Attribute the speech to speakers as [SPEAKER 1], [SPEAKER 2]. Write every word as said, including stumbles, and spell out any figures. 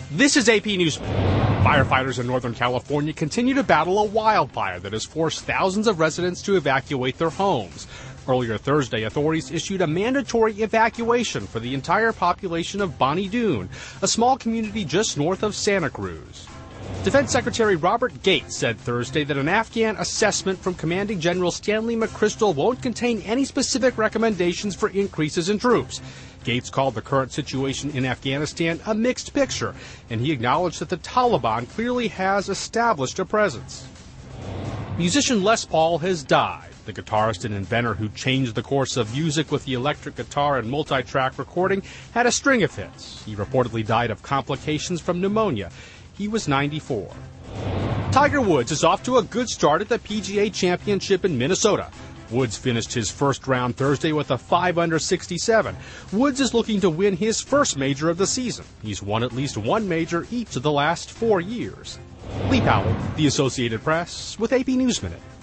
[SPEAKER 1] This is A P News. Firefighters in Northern California continue to battle a wildfire that has forced thousands of residents to evacuate their homes. Earlier Thursday, authorities issued a mandatory evacuation for the entire population of Bonny Doon, a small community just north of Santa Cruz. Defense Secretary Robert Gates said Thursday that an Afghan assessment from Commanding General Stanley McChrystal won't contain any specific recommendations for increases in troops. Gates called the current situation in Afghanistan a mixed picture, and he acknowledged that the Taliban clearly has established a presence. Musician Les Paul has died. The guitarist and inventor who changed the course of music with the electric guitar and multi-track recording had a string of hits. He reportedly died of complications from pneumonia. He was ninety-four. Tiger Woods is off to a good start at the P G A Championship in Minnesota. Woods finished his first round Thursday with a five under sixty-seven. Woods is looking to win his first major of the season. He's won at least one major each of the last four years. Lee Powell, The Associated Press, with A P News Minute.